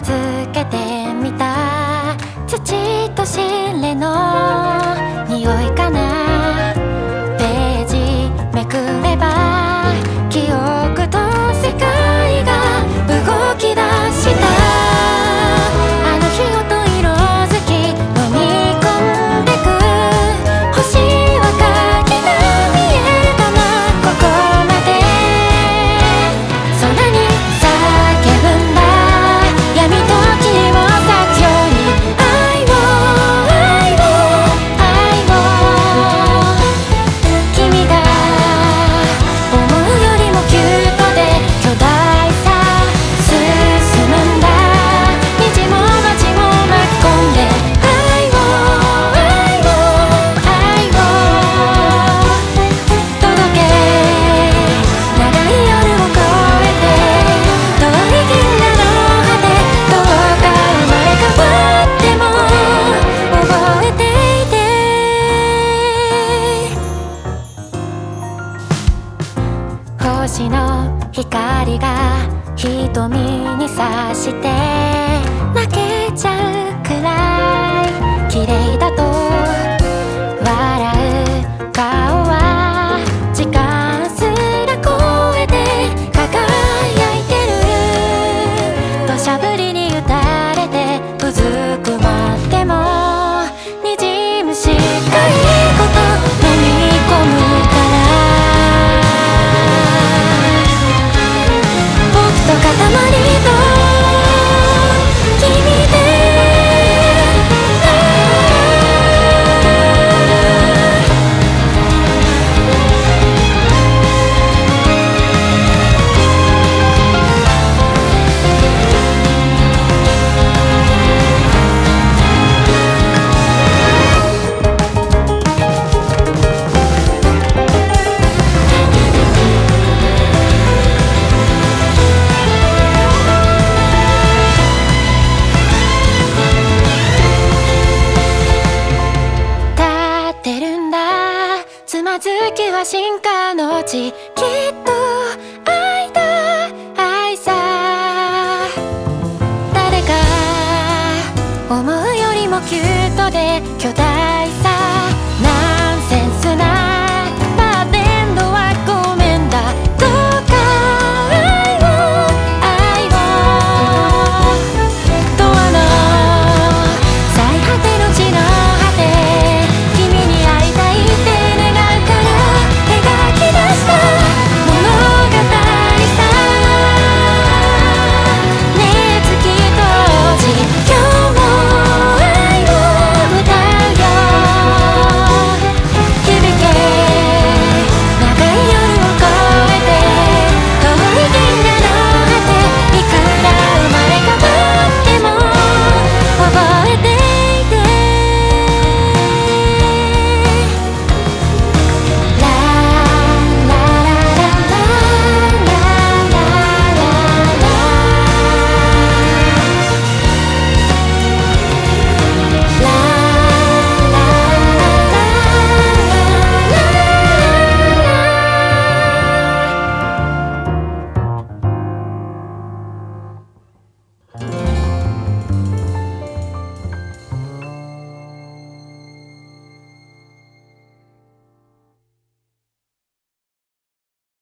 つけてみた土としれの匂いかな。ページめくれば記憶と世界が動き出した。あの日音色づき飲み込んでく星は垣が見えるかな。ここまで空に叫ぶんだ。闇と霧を裂くように愛を愛を愛を。君が思うよりもキュートで巨大さ進むんだ。虹も街も巻き込んで愛を愛を愛を届け。長い夜を越えて遠い銀河の果て。どうか生まれ変わっても覚えていて。星の光が瞳に差して泣けちゃうくらい綺麗だと笑う顔は時間すら超えて輝いてる。土砂降りに打たれてうずくまってもにじむしかいこと飲み込むから。僕と塊と君で立ってるんだ。つまずきは進化の地。きっと愛だ愛さ。誰か思うよりもキュートで巨大